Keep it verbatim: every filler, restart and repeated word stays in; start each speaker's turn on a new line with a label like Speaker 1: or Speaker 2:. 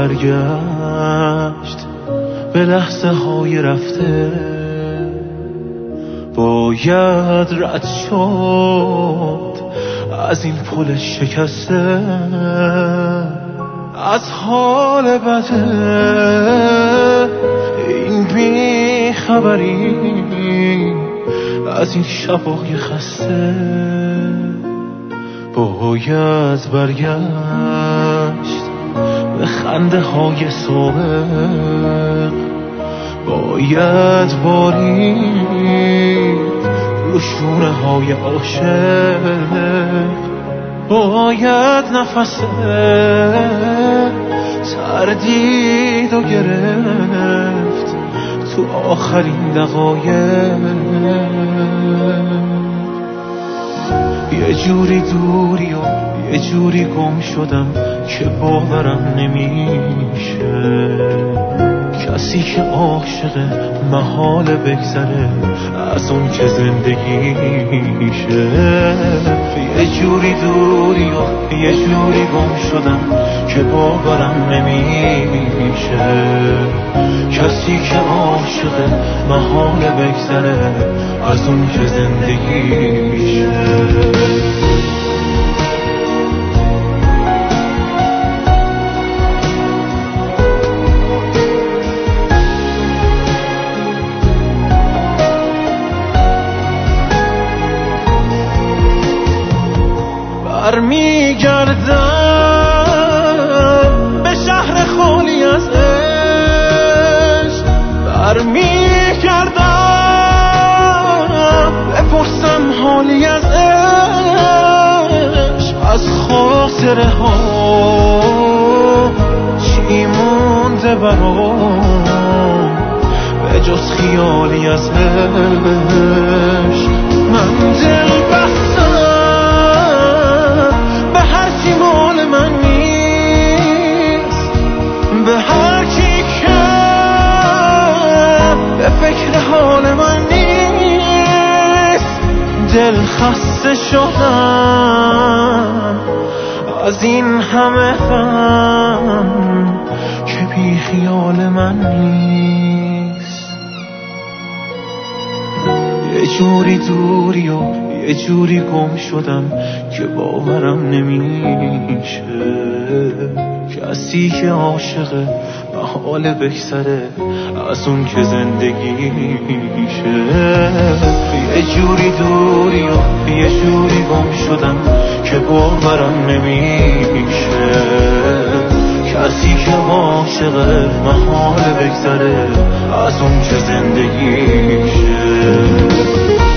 Speaker 1: برگشت به لحظه های رفته، باید رد شد از این پل شکسته، از حال بده این بی خبری، از این شبای خسته. باید برگشت به خنده های سابق، باید بارید رو شونه های عاشق، باید نفس تردید و گرفت تو آخرین دقایق. یه جوری دوری و یه جوری گم شدم که باورم نمیشه، کسی که عاشق محال بگذره از اون که زندگیشه. یه جوری دوری و یه جوری گم شدم که باورم نمیشه، کسی که عاشق محال بگذره از اون که زندگیشه. برمیگردم به شهر خالی از عشق، برمیگردم بپرسم حالی از عشق، از خاطره ها چی مونده برام به جز خیالی از عشق. من دل بستم به هر چی مال من نیست، به هر چی که به فکر حال من نیست. دل خسته شدم از این همه غم که بی خیال من نیست. یه جوری دوری و یه جوری گم شدم که باورم نمیشه، کسی که عاشق محال بگذره از اون که زندگیشه. یه جوری دوری و یه جوری گم شدم که باورم نمیشه، کسی که عاشق محال بگذره از اون که زندگیشه.